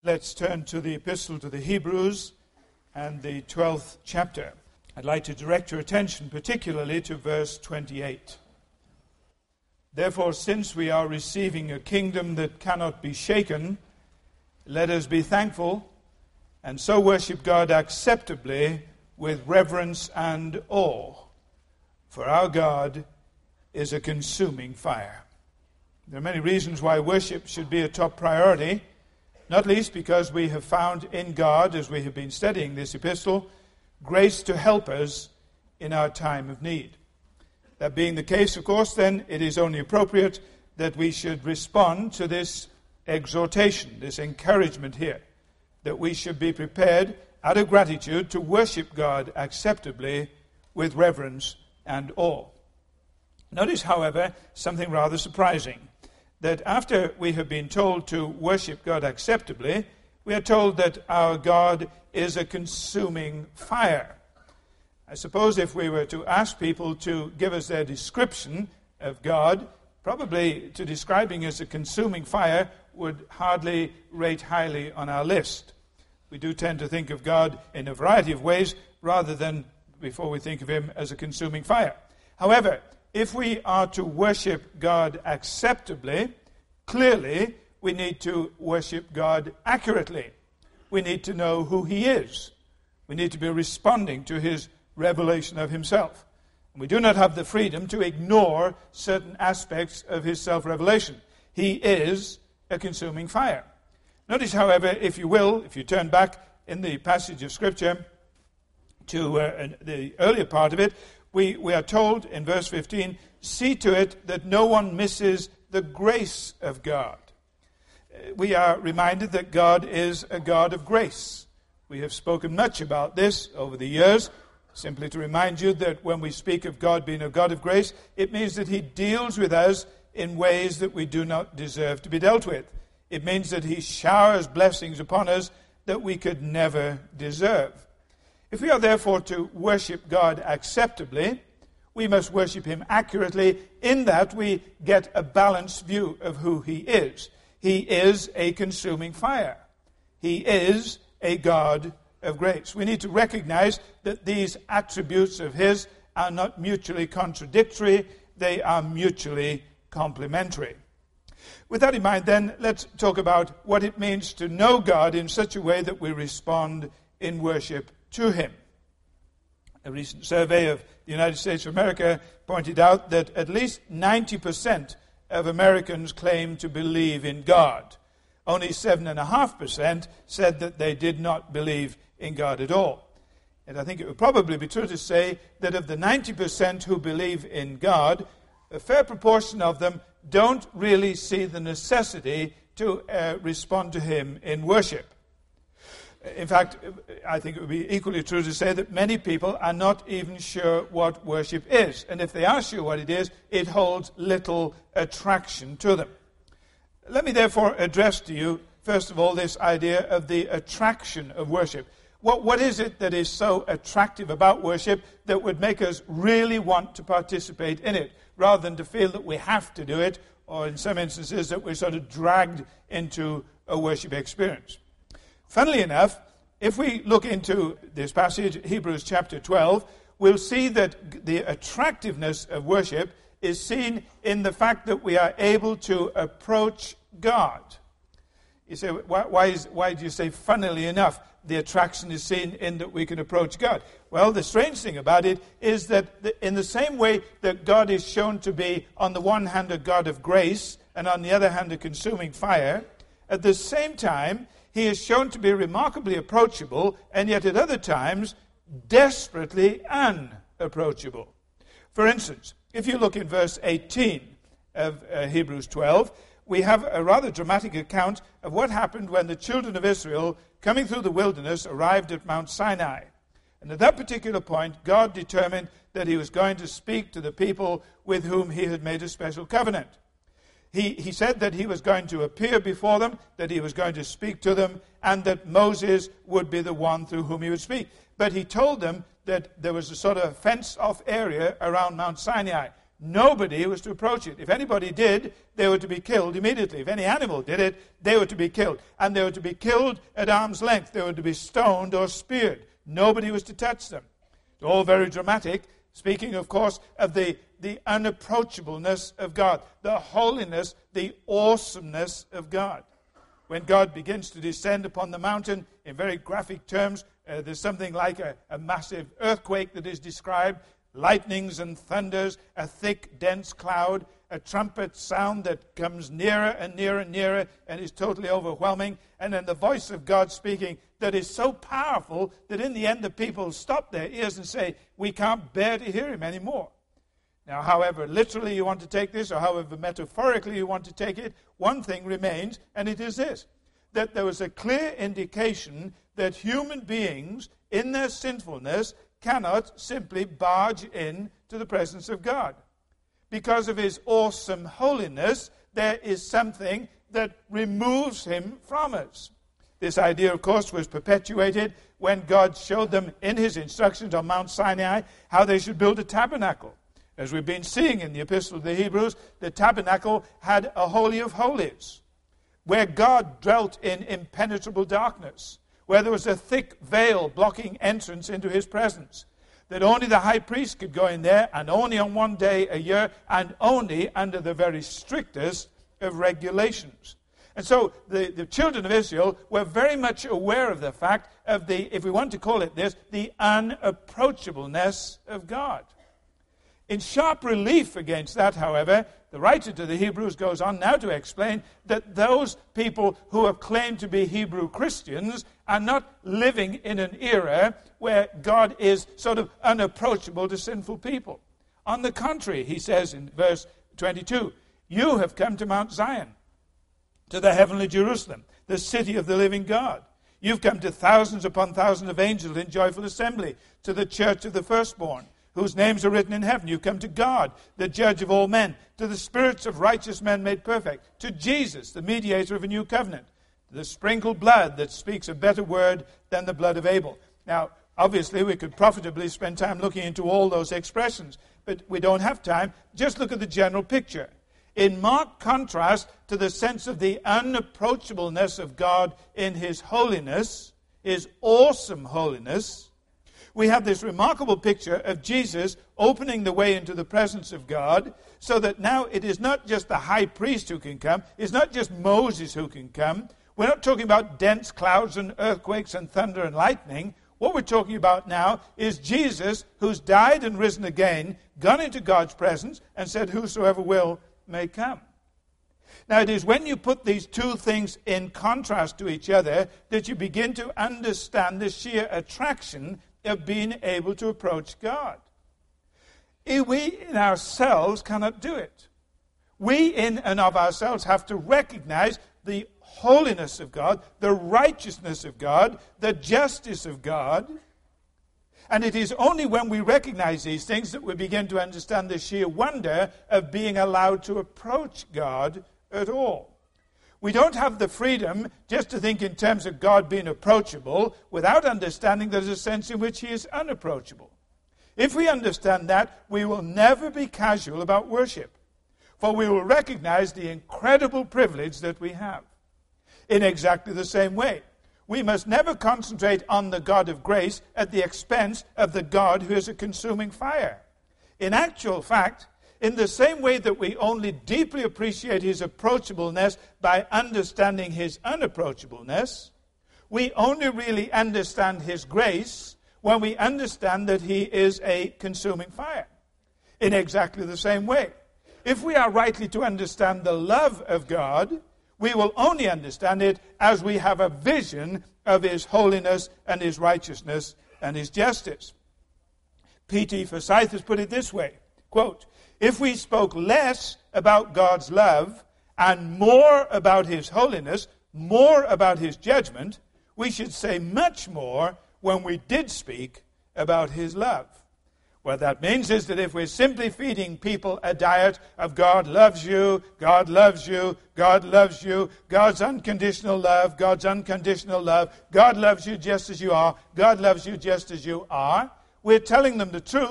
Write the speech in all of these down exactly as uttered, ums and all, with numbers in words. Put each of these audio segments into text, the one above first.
Let's turn to the Epistle to the Hebrews and the twelfth chapter. I'd like to direct your attention particularly to verse twenty-eight. Therefore, since we are receiving a kingdom that cannot be shaken, let us be thankful and so worship God acceptably with reverence and awe. For our God is a consuming fire. There are many reasons why worship should be a top priority, not least because we have found in God, as we have been studying this epistle, grace to help us in our time of need. That being the case, of course, then it is only appropriate that we should respond to this exhortation, this encouragement here, that we should be prepared out of gratitude to worship God acceptably with reverence and awe. Notice, however, something rather surprising, that after we have been told to worship God acceptably, we are told that our God is a consuming fire. I suppose if we were to ask people to give us their description of God, probably to describing as a consuming fire would hardly rate highly on our list. We do tend to think of God in a variety of ways rather than before we think of him as a consuming fire. However, if we are to worship God acceptably, clearly we need to worship God accurately. We need to know who he is. We need to be responding to his revelation of himself. And we do not have the freedom to ignore certain aspects of his self-revelation. He is a consuming fire. Notice, however, if you will, if you turn back in the passage of Scripture to uh, the earlier part of it, we, we are told in verse fifteen, see to it that no one misses the grace of God. We are reminded that God is a God of grace. We have spoken much about this over the years. Simply to remind you that when we speak of God being a God of grace, it means that he deals with us in ways that we do not deserve to be dealt with. It means that he showers blessings upon us that we could never deserve. If we are therefore to worship God acceptably, we must worship him accurately in that we get a balanced view of who he is. He is a consuming fire. He is a God of grace. We need to recognize that these attributes of his are not mutually contradictory, they are mutually complementary. With that in mind, then, let's talk about what it means to know God in such a way that we respond in worship to him. A recent survey of the United States of America pointed out that at least ninety percent of Americans claim to believe in God. Only seven point five percent said that they did not believe in God at all. And I think it would probably be true to say that of the ninety percent who believe in God, a fair proportion of them don't really see the necessity to uh, respond to him in worship. In fact, I think it would be equally true to say that many people are not even sure what worship is. And if they are sure what it is, it holds little attraction to them. Let me therefore address to you, first of all, this idea of the attraction of worship. What, what is it that is so attractive about worship that would make us really want to participate in it, rather than to feel that we have to do it, or in some instances that we're sort of dragged into a worship experience? Funnily enough, if we look into this passage, Hebrews chapter twelve, we'll see that the attractiveness of worship is seen in the fact that we are able to approach God. You say, why, why, is, why do you say, funnily enough, the attraction is seen in that we can approach God? Well, the strange thing about it is that the, in the same way that God is shown to be, on the one hand, a God of grace, and on the other hand, a consuming fire, at the same time, he is shown to be remarkably approachable, and yet at other times, desperately unapproachable. For instance, if you look in verse eighteen of uh, Hebrews twelve, we have a rather dramatic account of what happened when the children of Israel, coming through the wilderness, arrived at Mount Sinai. And at that particular point, God determined that he was going to speak to the people with whom he had made a special covenant. He, he said that he was going to appear before them, that he was going to speak to them, and that Moses would be the one through whom he would speak. But he told them that there was a sort of fenced-off area around Mount Sinai. nobody was to approach it. If anybody did, they were to be killed immediately. If any animal did it, they were to be killed. And they were to be killed at arm's length. They were to be stoned or speared. Nobody was to touch them. It's all very dramatic, speaking, of course, of the, the unapproachableness of God, the holiness, the awesomeness of God. When God begins to descend upon the mountain, in very graphic terms, uh, there's something like a, a massive earthquake that is described, lightnings and thunders, a thick, dense cloud, a trumpet sound that comes nearer and nearer and nearer and is totally overwhelming, and then the voice of God speaking that is so powerful that in the end the people stop their ears and say, we can't bear to hear him anymore. Now, however literally you want to take this, or however metaphorically you want to take it, one thing remains, and it is this, that there was a clear indication that human beings, in their sinfulness, cannot simply barge in to the presence of God. Because of his awesome holiness, there is something that removes him from us. This idea, of course, was perpetuated when God showed them in his instructions on Mount Sinai how they should build a tabernacle. As we've been seeing in the Epistle to the Hebrews, the tabernacle had a holy of holies, where God dwelt in impenetrable darkness, where there was a thick veil blocking entrance into his presence, that only the high priest could go in there, and only on one day a year, and only under the very strictest of regulations. And so the, the children of Israel were very much aware of the fact of the, if we want to call it this, the unapproachableness of God. In sharp relief against that, however, the writer to the Hebrews goes on now to explain that those people who have claimed to be Hebrew Christians are not living in an era where God is sort of unapproachable to sinful people. On the contrary, he says in verse twenty-two, you have come to Mount Zion, to the heavenly Jerusalem, the city of the living God. You've come to thousands upon thousands of angels in joyful assembly, to the church of the firstborn, whose names are written in heaven. You come to God, the judge of all men, to the spirits of righteous men made perfect, to Jesus, the mediator of a new covenant, to the sprinkled blood that speaks a better word than the blood of Abel. Now, obviously, we could profitably spend time looking into all those expressions, but we don't have time. Just look at the general picture. In marked contrast to the sense of the unapproachableness of God in his holiness, his awesome holiness, we have this remarkable picture of Jesus opening the way into the presence of God, so that now it is not just the high priest who can come, it's not just Moses who can come. We're not talking about dense clouds and earthquakes and thunder and lightning. What we're talking about now is Jesus, who's died and risen again, gone into God's presence and said, whosoever will may come. Now, it is when you put these two things in contrast to each other that you begin to understand the sheer attraction of being able to approach God. We in ourselves cannot do it. We in and of ourselves have to recognize the holiness of God, the righteousness of God, the justice of God. And it is only when we recognize these things that we begin to understand the sheer wonder of being allowed to approach God at all. We don't have the freedom just to think in terms of God being approachable without understanding there's a sense in which he is unapproachable. If we understand that, we will never be casual about worship, for we will recognize the incredible privilege that we have. In exactly the same way, we must never concentrate on the God of grace at the expense of the God who is a consuming fire. In actual fact, in the same way that we only deeply appreciate his approachableness by understanding his unapproachableness, we only really understand his grace when we understand that he is a consuming fire. In exactly the same way, if we are rightly to understand the love of God, we will only understand it as we have a vision of his holiness and his righteousness and his justice. P T Forsyth has put it this way, quote, if we spoke less about God's love and more about his holiness, more about his judgment, we should say much more when we did speak about his love. What that means is that if we're simply feeding people a diet of God loves you, God loves you, God loves you, God's unconditional love, God's unconditional love, God loves you just as you are, God loves you just as you are, we're telling them the truth,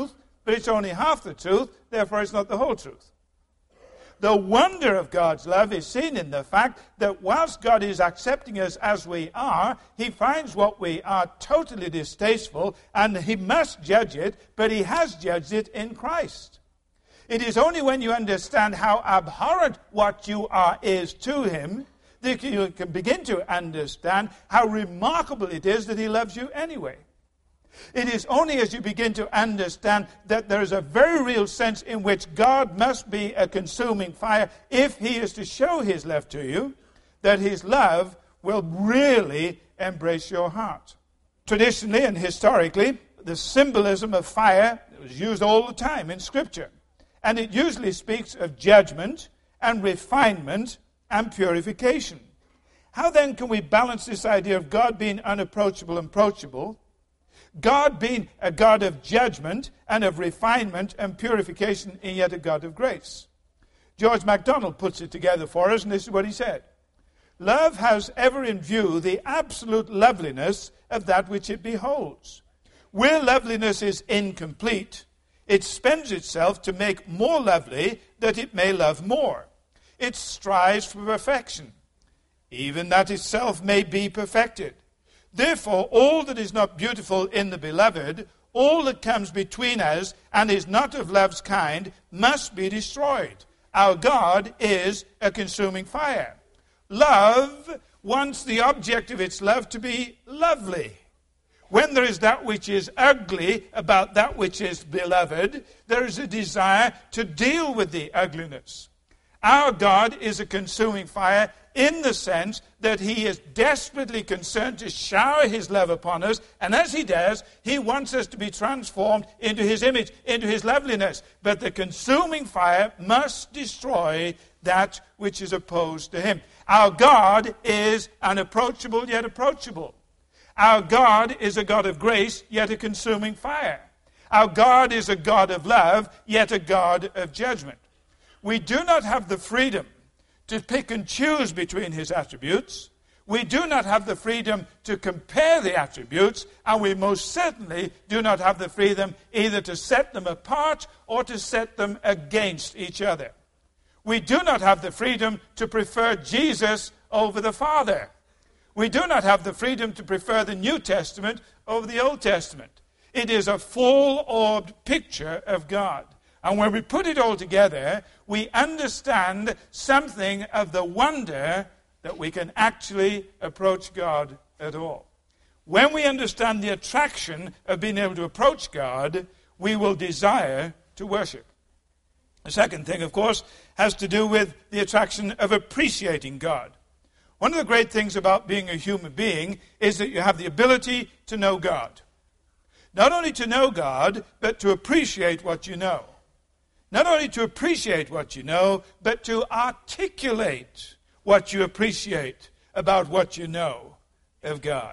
but it's only half the truth, therefore it's not the whole truth. The wonder of God's love is seen in the fact that whilst God is accepting us as we are, he finds what we are totally distasteful, and he must judge it, but he has judged it in Christ. It is only when you understand how abhorrent what you are is to him that you can begin to understand how remarkable it is that he loves you anyway. It is only as you begin to understand that there is a very real sense in which God must be a consuming fire if he is to show his love to you, that his love will really embrace your heart. Traditionally and historically, the symbolism of fire was used all the time in Scripture. And it usually speaks of judgment and refinement and purification. How then can we balance this idea of God being unapproachable and approachable, God being a God of judgment and of refinement and purification, and yet a God of grace? George MacDonald puts it together for us, and this is what he said. Love has ever in view the absolute loveliness of that which it beholds. Where loveliness is incomplete, it spends itself to make more lovely that it may love more. It strives for perfection, even that itself may be perfected. Therefore, all that is not beautiful in the beloved, all that comes between us and is not of love's kind, must be destroyed. Our God is a consuming fire. Love wants the object of its love to be lovely. When there is that which is ugly about that which is beloved, there is a desire to deal with the ugliness. Our God is a consuming fire in the sense that he is desperately concerned to shower his love upon us, and as he does, he wants us to be transformed into his image, into his loveliness. But the consuming fire must destroy that which is opposed to him. Our God is unapproachable yet approachable. Our God is a God of grace, yet a consuming fire. Our God is a God of love, yet a God of judgment. We do not have the freedom to pick and choose between his attributes. We do not have the freedom to compare the attributes, and we most certainly do not have the freedom either to set them apart or to set them against each other. We do not have the freedom to prefer Jesus over the Father. We do not have the freedom to prefer the New Testament over the Old Testament. It is a full-orbed picture of God. And when we put it all together, we understand something of the wonder that we can actually approach God at all. When we understand the attraction of being able to approach God, we will desire to worship. The second thing, of course, has to do with the attraction of appreciating God. One of the great things about being a human being is that you have the ability to know God. Not only to know God, but to appreciate what you know. Not only to appreciate what you know, but to articulate what you appreciate about what you know of God.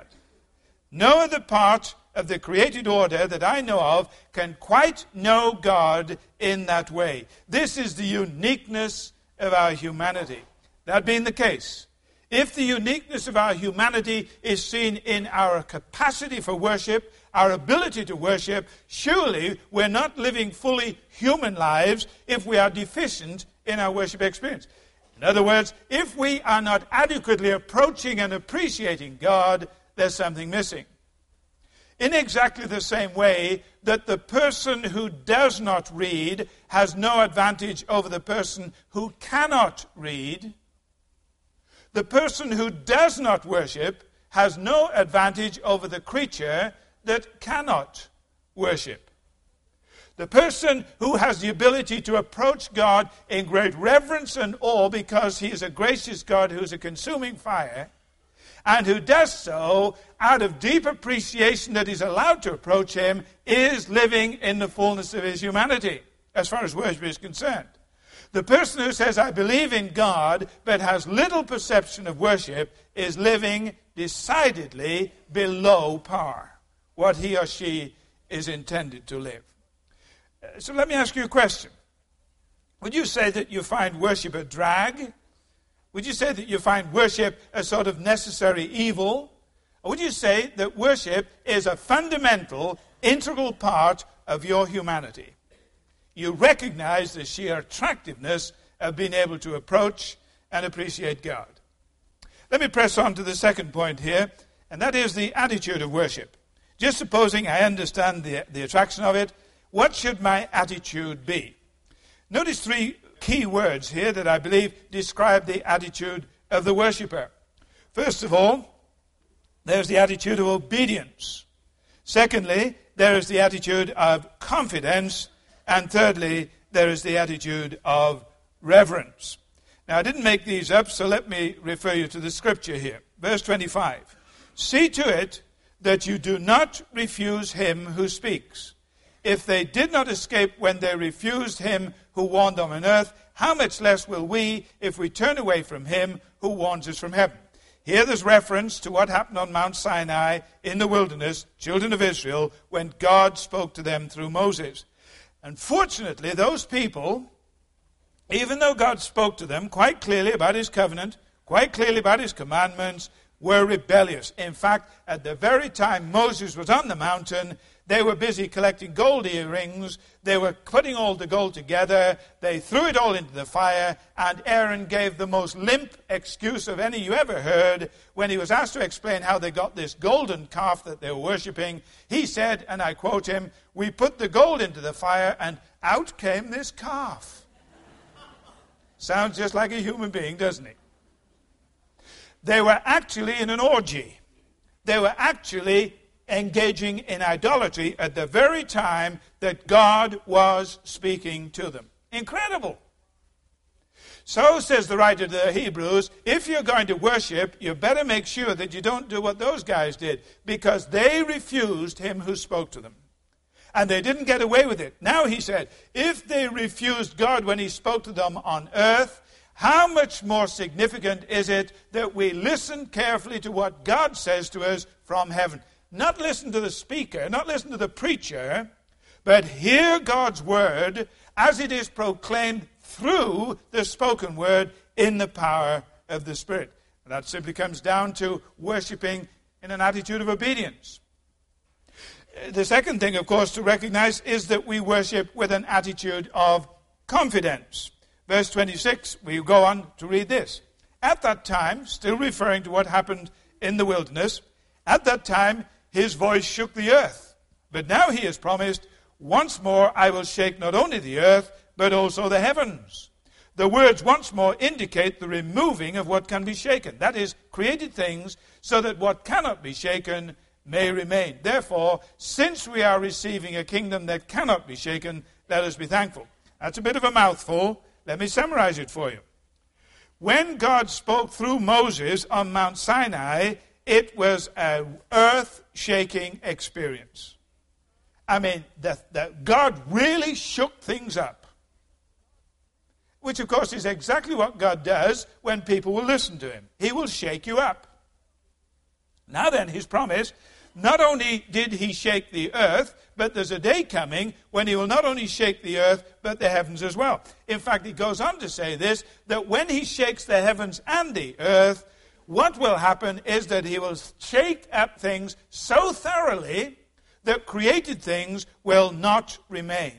No other part of the created order that I know of can quite know God in that way. This is the uniqueness of our humanity. That being the case, if the uniqueness of our humanity is seen in our capacity for worship, our ability to worship, surely we're not living fully human lives if we are deficient in our worship experience. In other words, if we are not adequately approaching and appreciating God, there's something missing. In exactly the same way that the person who does not read has no advantage over the person who cannot read, the person who does not worship has no advantage over the creature that cannot worship. The person who has the ability to approach God in great reverence and awe because he is a gracious God who is a consuming fire, and who does so out of deep appreciation that he's allowed to approach him, is living in the fullness of his humanity, as far as worship is concerned. The person who says, I believe in God, but has little perception of worship, is living decidedly below par, what he or she is intended to live. So let me ask you a question. Would you say that you find worship a drag? Would you say that you find worship a sort of necessary evil? Or would you say that worship is a fundamental, integral part of your humanity? you recognize the sheer attractiveness of being able to approach and appreciate God. Let me press on to the second point here, and that is the attitude of worship. Just supposing I understand the, the attraction of it, what should my attitude be? Notice three key words here that I believe describe the attitude of the worshipper. First of all, there's the attitude of obedience. Secondly, there is the attitude of confidence. And thirdly, there is the attitude of reverence. Now, I didn't make these up, so let me refer you to the scripture here. Verse twenty-five. See to it that you do not refuse him who speaks. If they did not escape when they refused him who warned them on earth, how much less will we if we turn away from him who warns us from heaven? Here there's reference to what happened on Mount Sinai in the wilderness, children of Israel, when God spoke to them through Moses. Unfortunately, those people, even though God spoke to them quite clearly about his covenant, quite clearly about his commandments, were rebellious. In fact, at the very time Moses was on the mountain, they were busy collecting gold earrings. They were putting all the gold together. They threw it all into the fire, and Aaron gave the most limp excuse of any you ever heard when he was asked to explain how they got this golden calf that they were worshipping. He said, and I quote him, "We put the gold into the fire, and out came this calf." Sounds just like a human being, doesn't it? They were actually in an orgy. They were actually engaging in idolatry at the very time that God was speaking to them. Incredible. So, says the writer to the Hebrews, if you're going to worship, you better make sure that you don't do what those guys did, because they refused him who spoke to them. And they didn't get away with it. Now, he said, if they refused God when he spoke to them on earth, how much more significant is it that we listen carefully to what God says to us from heaven? Not listen to the speaker, not listen to the preacher, but hear God's word as it is proclaimed through the spoken word in the power of the Spirit. And that simply comes down to worshiping in an attitude of obedience. The second thing, of course, to recognize is that we worship with an attitude of confidence. Verse twenty-six, we go on to read this. At that time, still referring to what happened in the wilderness, at that time his voice shook the earth. But now he has promised, once more I will shake not only the earth, but also the heavens. The words once more indicate the removing of what can be shaken. That is, created things, so that what cannot be shaken may remain. Therefore, since we are receiving a kingdom that cannot be shaken, let us be thankful. That's a bit of a mouthful. Let me summarize it for you. When God spoke through Moses on Mount Sinai, it was an earth-shaking experience. I mean, that, that God really shook things up. Which, of course, is exactly what God does when people will listen to him. He will shake you up. Now then, his promise, not only did he shake the earth, but there's a day coming when he will not only shake the earth, but the heavens as well. In fact, he goes on to say this, that when he shakes the heavens and the earth, what will happen is that he will shake up things so thoroughly that created things will not remain.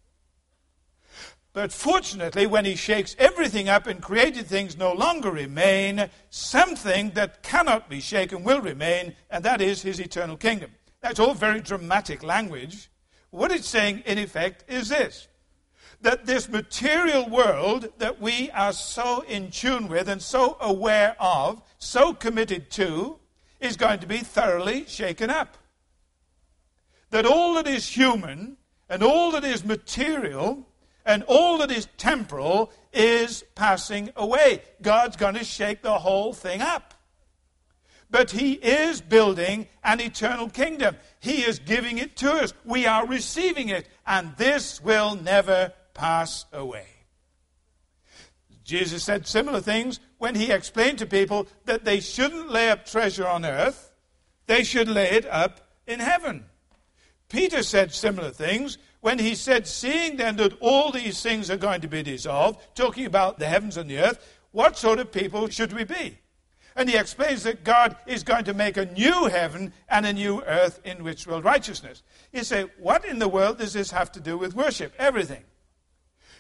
But fortunately, when he shakes everything up and created things no longer remain, something that cannot be shaken will remain, and that is his eternal kingdom. That's all very dramatic language. What it's saying, in effect, is this: that this material world that we are so in tune with and so aware of, so committed to, is going to be thoroughly shaken up. That all that is human and all that is material and all that is temporal is passing away. God's going to shake the whole thing up. But he is building an eternal kingdom. He is giving it to us. We are receiving it. And this will never pass away. Jesus said similar things when he explained to people that they shouldn't lay up treasure on earth. They should lay it up in heaven. Peter said similar things when he said, seeing then that all these things are going to be dissolved, talking about the heavens and the earth, what sort of people should we be? And he explains that God is going to make a new heaven and a new earth in which dwell righteousness. You say, what in the world does this have to do with worship? Everything.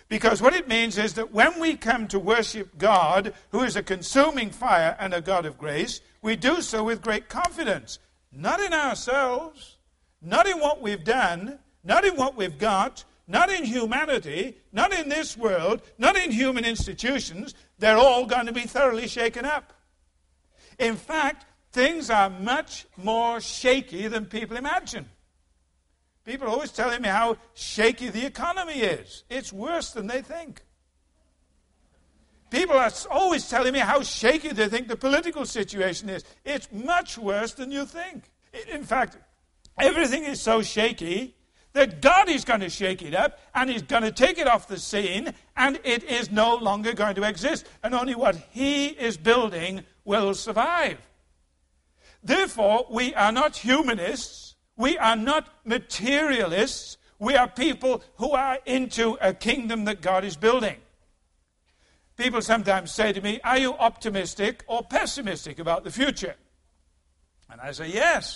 Because what it means is that when we come to worship God, who is a consuming fire and a God of grace, we do so with great confidence. Not in ourselves, not in what we've done, not in what we've got, not in humanity, not in this world, not in human institutions. They're all going to be thoroughly shaken up. In fact, things are much more shaky than people imagine. People are always telling me how shaky the economy is. It's worse than they think. People are always telling me how shaky they think the political situation is. It's much worse than you think. In fact, everything is so shaky that God is going to shake it up and He's going to take it off the scene, and it is no longer going to exist. And only what He is building will survive. Therefore, we are not humanists. We are not materialists. We are people who are into a kingdom that God is building. People sometimes say to me, are you optimistic or pessimistic about the future? And I say, yes.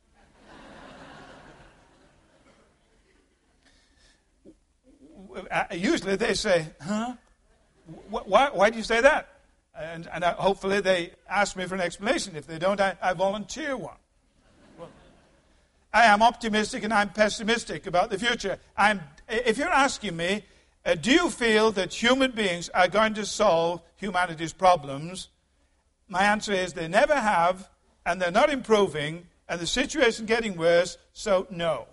Usually they say, huh? Why, why do you say that? And, and I, hopefully they ask me for an explanation. If they don't, I, I volunteer one. I am optimistic and I'm pessimistic about the future. I'm, if you're asking me, uh, do you feel that human beings are going to solve humanity's problems? My answer is they never have, and they're not improving, and the situation getting worse, so no.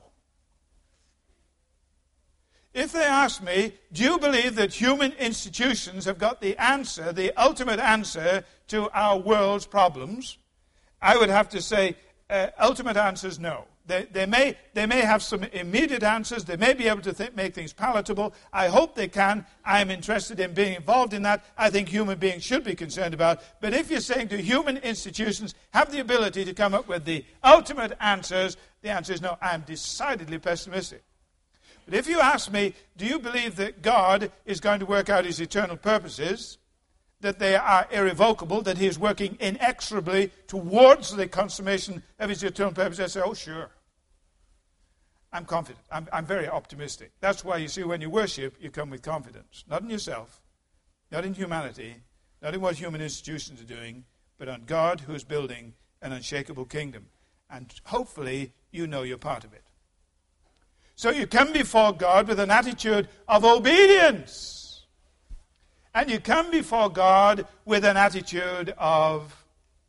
If they ask me, do you believe that human institutions have got the answer, the ultimate answer to our world's problems? I would have to say, uh, ultimate answer is no. They, they, may, they may have some immediate answers. They may be able to th- make things palatable. I hope they can. I am interested in being involved in that. I think human beings should be concerned about. But if you're saying, do human institutions have the ability to come up with the ultimate answers, the answer is no. I am decidedly pessimistic. But if you ask me, do you believe that God is going to work out His eternal purposes, that they are irrevocable, that He is working inexorably towards the consummation of His eternal purposes, I say, oh, sure. I'm confident. I'm, I'm very optimistic. That's why you see when you worship, you come with confidence. Not in yourself, not in humanity, not in what human institutions are doing, but on God who is building an unshakable kingdom. And hopefully you know you're part of it. So you come before God with an attitude of obedience. And you come before God with an attitude of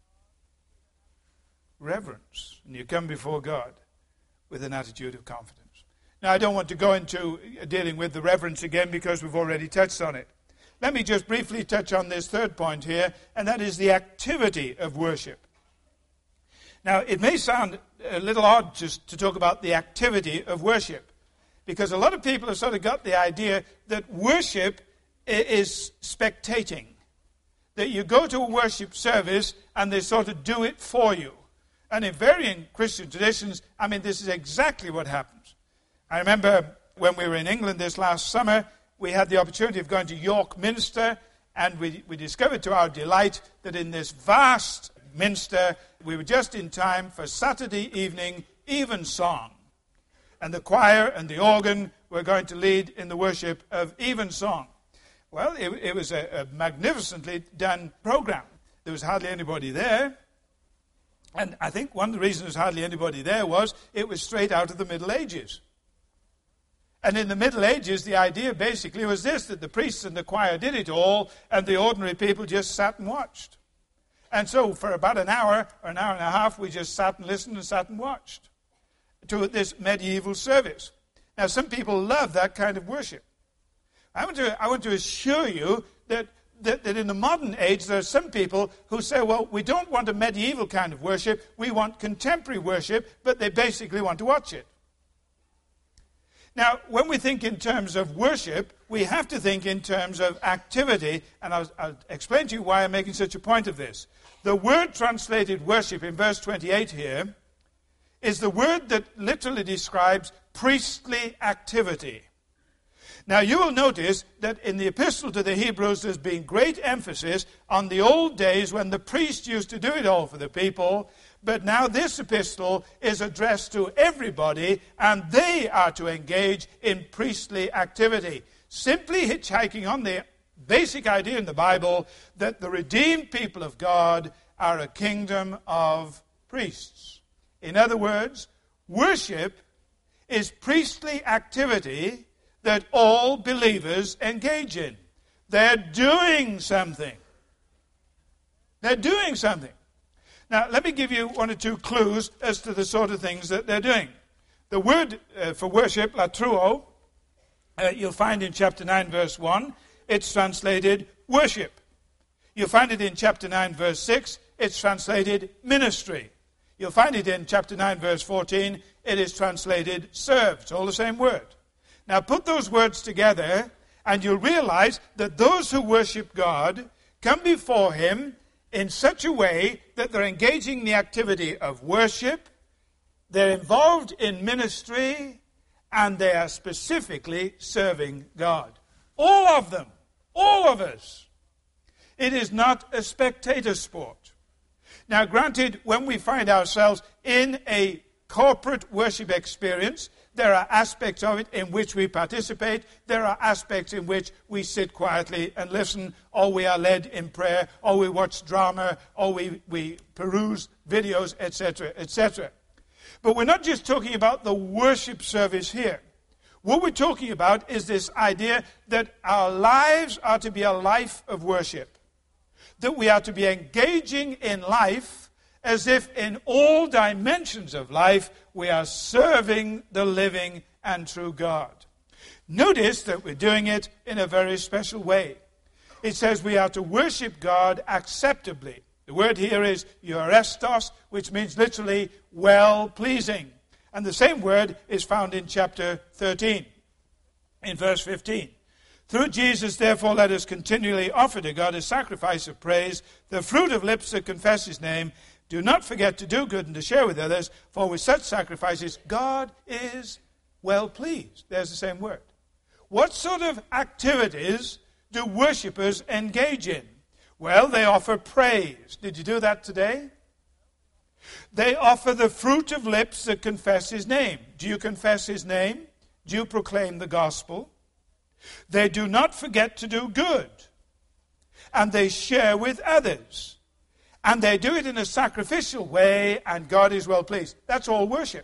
reverence. And you come before God with an attitude of confidence. Now, I don't want to go into dealing with the reverence again because we've already touched on it. Let me just briefly touch on this third point here, and that is the activity of worship. Now, it may sound a little odd just to talk about the activity of worship, because a lot of people have sort of got the idea that worship is spectating, that you go to a worship service and they sort of do it for you. And in varying Christian traditions, I mean, this is exactly what happens. I remember when we were in England this last summer, we had the opportunity of going to York Minster, and we, we discovered to our delight that in this vast minster, we were just in time for Saturday evening evensong. And the choir and the organ were going to lead in the worship of evensong. Well, it, it was a, a magnificently done program. There was hardly anybody there. And I think one of the reasons there was hardly anybody there was it was straight out of the Middle Ages. And in the Middle Ages, the idea basically was this, that the priests and the choir did it all, and the ordinary people just sat and watched. And so for about an hour or an hour and a half, we just sat and listened and sat and watched to this medieval service. Now, some people love that kind of worship. I want to, I want to assure you that That, that in the modern age, there are some people who say, well, we don't want a medieval kind of worship, we want contemporary worship, but they basically want to watch it. Now, when we think in terms of worship, we have to think in terms of activity, and I'll, I'll explain to you why I'm making such a point of this. The word translated worship in verse twenty-eight here is the word that literally describes priestly activity. Now, you will notice that in the epistle to the Hebrews, there's been great emphasis on the old days when the priest used to do it all for the people. But now this epistle is addressed to everybody, and they are to engage in priestly activity. simply hitchhiking on the basic idea in the Bible that the redeemed people of God are a kingdom of priests. In other words, worship is priestly activity that all believers engage in. They're doing something. They're doing something. Now, let me give you one or two clues as to the sort of things that they're doing. The word uh, for worship, latruo, uh, you'll find in chapter nine, verse one. It's translated worship. You'll find it in chapter nine, verse six. It's translated ministry. You'll find it in chapter nine, verse fourteen. It is translated serve. It's all the same word. Now, put those words together, and you'll realize that those who worship God come before him in such a way that they're engaging the activity of worship, they're involved in ministry, and they are specifically serving God. All of them. All of us. It is not a spectator sport. Now, granted, when we find ourselves in a corporate worship experience, there are aspects of it in which we participate. There are aspects in which we sit quietly and listen, or we are led in prayer, or we watch drama, or we, we peruse videos, et cetera, et cetera. But we're not just talking about the worship service here. What we're talking about is this idea that our lives are to be a life of worship. That we are to be engaging in life as if in all dimensions of life we are serving the living and true God. Notice that we're doing it in a very special way. It says we are to worship God acceptably. The word here is euarestos, which means literally well-pleasing. And the same word is found in chapter thirteen, in verse fifteen. Through Jesus, therefore, let us continually offer to God a sacrifice of praise, the fruit of lips that confess his name. Do not forget to do good and to share with others, for with such sacrifices, God is well pleased. There's the same word. What sort of activities do worshippers engage in? Well, they offer praise. Did you do that today? They offer the fruit of lips that confess his name. Do you confess his name? Do you proclaim the gospel? They do not forget to do good. And they share with others. And they do it in a sacrificial way, and God is well pleased. That's all worship.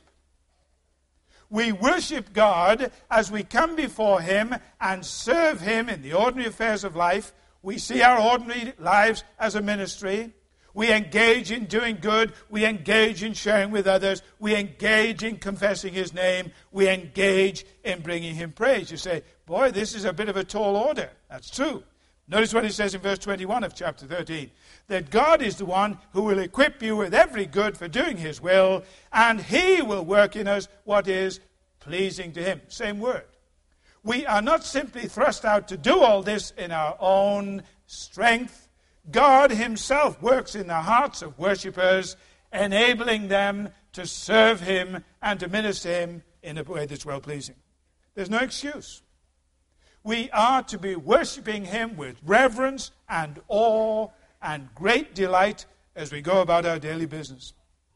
We worship God as we come before him and serve him in the ordinary affairs of life. We see our ordinary lives as a ministry. We engage in doing good. We engage in sharing with others. We engage in confessing his name. We engage in bringing him praise. You say, boy, this is a bit of a tall order. That's true. Notice what it says in verse twenty-one of chapter thirteen. That God is the one who will equip you with every good for doing his will, and he will work in us what is pleasing to him. Same word. We are not simply thrust out to do all this in our own strength. God himself works in the hearts of worshippers, enabling them to serve him and to minister him in a way that's well-pleasing. There's no excuse. We are to be worshiping him with reverence and awe and great delight as we go about our daily business.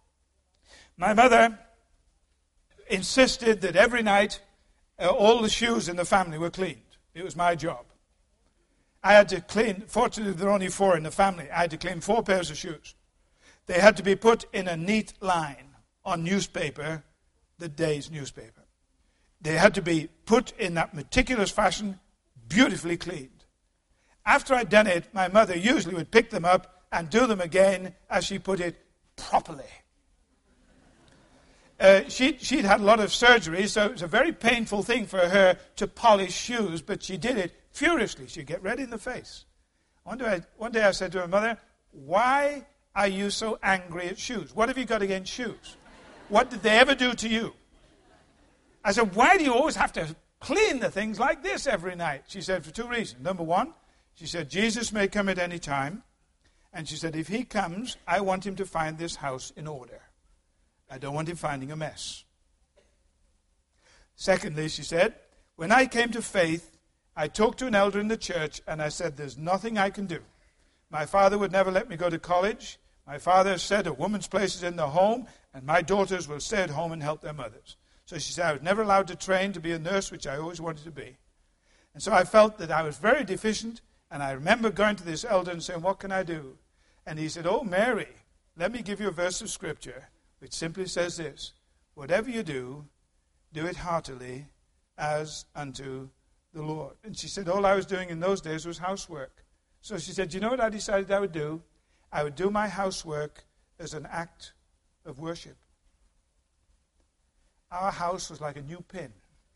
My mother insisted that every night uh, all the shoes in the family were cleaned. It was my job. I had to clean, fortunately there are only four in the family, I had to clean four pairs of shoes. They had to be put in a neat line on newspaper, the day's newspaper. They had to be put in that meticulous fashion, beautifully cleaned. After I'd done it, my mother usually would pick them up and do them again, as she put it, properly. Uh, she, she'd had a lot of surgery, so it was a very painful thing for her to polish shoes, but she did it furiously. She'd get red in the face. One day, I, one day I said to her mother, why are you so angry at shoes? What have you got against shoes? What did they ever do to you? I said, why do you always have to clean the things like this every night? She said, for two reasons. Number one, she said, Jesus may come at any time. And she said, if he comes, I want him to find this house in order. I don't want him finding a mess. Secondly, she said, when I came to faith, I talked to an elder in the church, and I said, there's nothing I can do. My father would never let me go to college. My father said a woman's place is in the home, and my daughters will stay at home and help their mothers. So she said, I was never allowed to train to be a nurse, which I always wanted to be. And so I felt that I was very deficient, and I remember going to this elder and saying, what can I do? And he said, oh, Mary, let me give you a verse of Scripture which simply says this: whatever you do, do it heartily as unto the Lord. And she said, all I was doing in those days was housework. So she said, you know what I decided I would do? I would do my housework as an act of worship. Our house was like a new pin.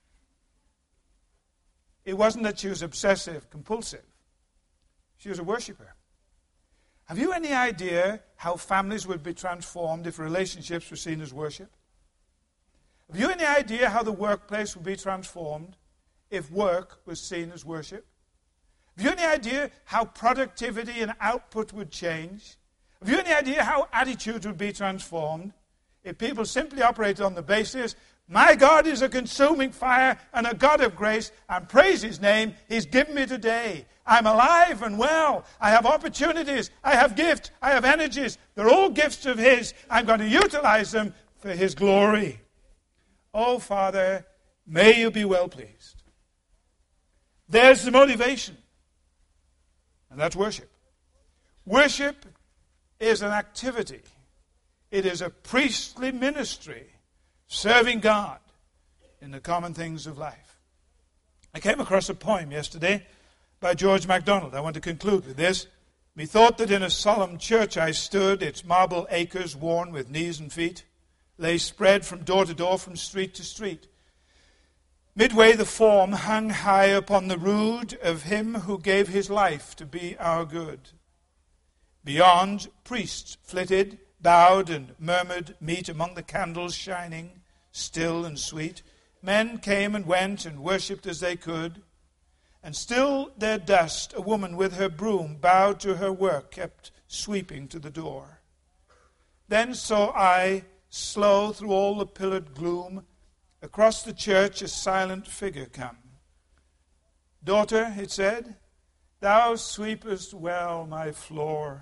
It wasn't that she was obsessive, compulsive. She was a worshiper. Have you any idea how families would be transformed if relationships were seen as worship? Have you any idea how the workplace would be transformed if work was seen as worship? Have you any idea how productivity and output would change? Have you any idea how attitudes would be transformed if people simply operated on the basis, my God is a consuming fire and a God of grace, and praise His name, He's given me today. I'm alive and well. I have opportunities. I have gifts. I have energies. They're all gifts of His. I'm going to utilize them for His glory. Oh, Father, may you be well pleased. There's the motivation. And that's worship. Worship is an activity. It is a priestly ministry serving God in the common things of life. I came across a poem yesterday by George MacDonald. I want to conclude with this. Methought that in a solemn church I stood, its marble acres worn with knees and feet lay spread from door to door, from street to street. Midway the form hung high upon the rood of Him who gave His life to be our good. Beyond, priests flitted, bowed and murmured meet among the candles shining, still and sweet. Men came and went and worshipped as they could. And still their dust, a woman with her broom, bowed to her work, kept sweeping to the door. Then saw I, slow through all the pillared gloom, across the church a silent figure come. Daughter, it said, thou sweepest well my floor.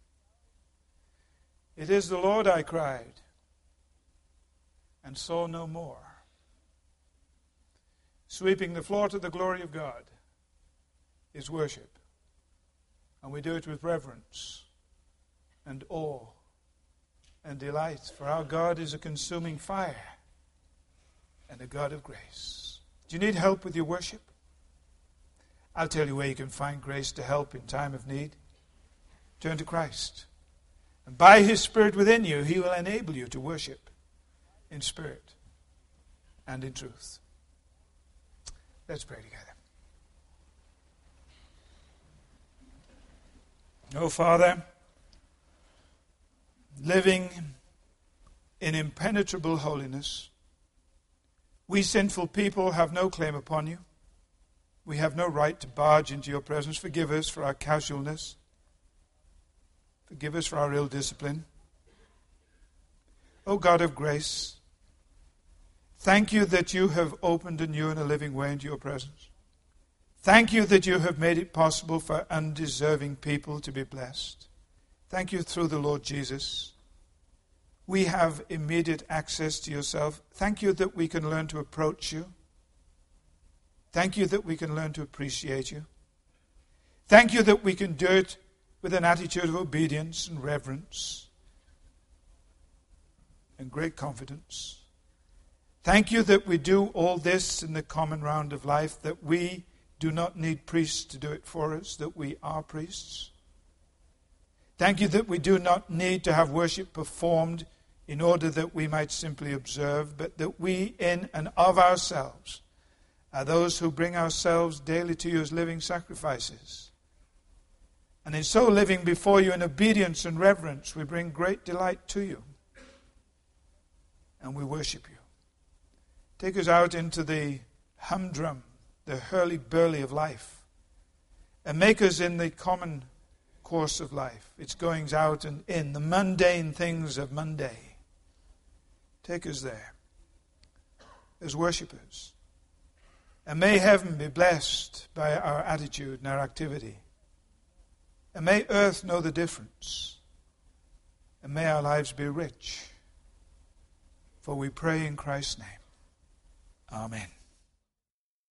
It is the Lord, I cried, and saw no more. Sweeping the floor to the glory of God is worship. And we do it with reverence and awe and delight, for our God is a consuming fire and a God of grace. Do you need help with your worship? I'll tell you where you can find grace to help in time of need. Turn to Christ. And by His Spirit within you, He will enable you to worship in spirit and in truth. Let's pray together. Oh, Father, living in impenetrable holiness, we sinful people have no claim upon you. We have no right to barge into your presence. Forgive us for our casualness. Forgive us for our ill discipline. O God of grace, thank you that you have opened a new and a living way into your presence. Thank you that you have made it possible for undeserving people to be blessed. Thank you through the Lord Jesus. We have immediate access to yourself. Thank you that we can learn to approach you. Thank you that we can learn to appreciate you. Thank you that we can do it with an attitude of obedience and reverence and great confidence. Thank you that we do all this in the common round of life, that we do not need priests to do it for us, that we are priests. Thank you that we do not need to have worship performed in order that we might simply observe, but that we in and of ourselves are those who bring ourselves daily to you as living sacrifices. And in so living before you in obedience and reverence, we bring great delight to you. And we worship you. Take us out into the humdrum, the hurly-burly of life, and make us in the common course of life, its goings out and in, the mundane things of Monday. Take us there as worshippers. And may heaven be blessed by our attitude and our activity. And may earth know the difference. And may our lives be rich. For we pray in Christ's name. Amen.